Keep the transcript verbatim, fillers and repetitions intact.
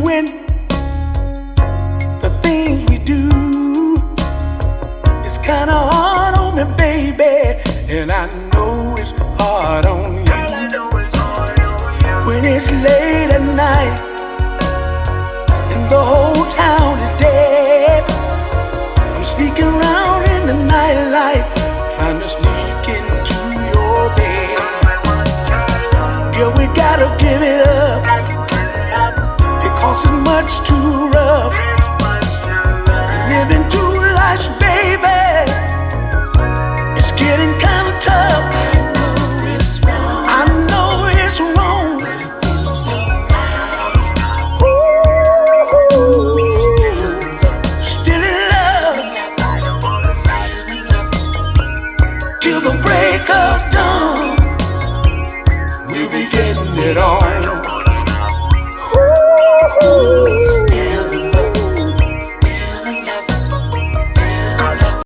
doing the things we do. It's kinda hard on me, baby, and I know it's hard on you. When it's late at night and the whole town is dead, I'm sneaking around in the nightlight, trying to sneak into your bed. Girl, we gotta give it up, because it's much too rough. Living two lives, baby, it's getting kinda tough. I know it's wrong, but it feels so right. Ooh, still in love till the break of dawn. We'll be getting it on.